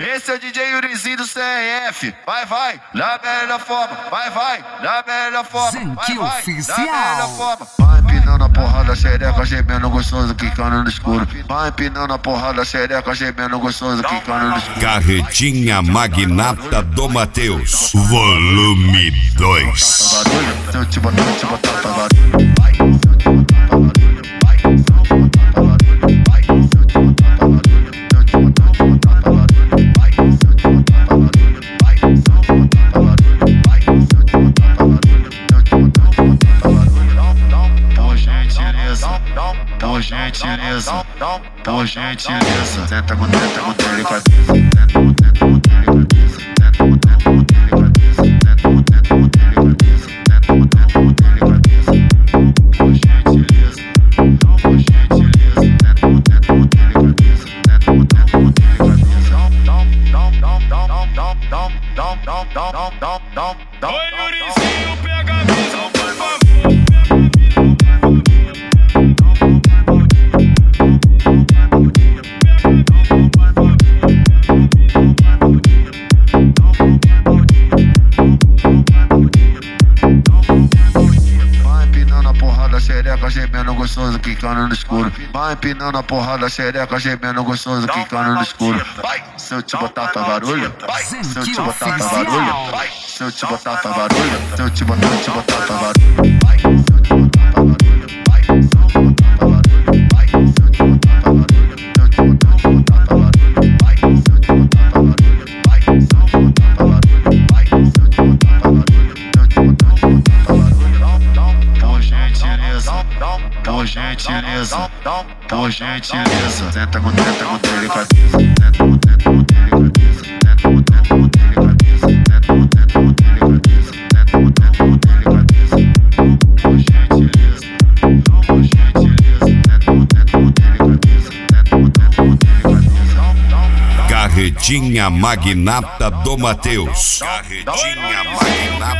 Esse é o DJ Yurizinho do CRF. Vai, vai, na melhor forma. Vai, vai, na melhor forma. Zenque vai, Oficial. na melhor forma. Vai empinando a porrada, xereca, gemendo gostoso, quicando no escuro. Vai empinando a porrada, xereca, gemendo gostoso, quicando no escuro. Carretinha Magnata do Mateus, volume 2. Se eu te botar pra barulho. Por gentileza, tenta com delicadeza, tenta com delicadeza, tenta com delicadeza, tenta com delicadeza, tenta com delicadeza. Por gentileza, tenta com delicadeza, tenta com delicadeza. Oi, Yurizinho, pega a visão, por favor. Xereca, gemendo gostoso, quicando no escuro. Vai empinando a porrada, xereca, gemendo gostoso, quicando no escuro. Se eu te botar pra barulho, se eu te botar pra barulho, se eu te botar pra barulho, se eu te botar pra barulho. Por gentileza, tenta com delicadeza, tenta com delicadeza, tenta com delicadeza, tenta com delicadeza, tenta com delicadeza. Por gentileza, tenta com delicadeza, tenta com delicadeza. Carretinha Magnata do Mateus. Carretinha Magnata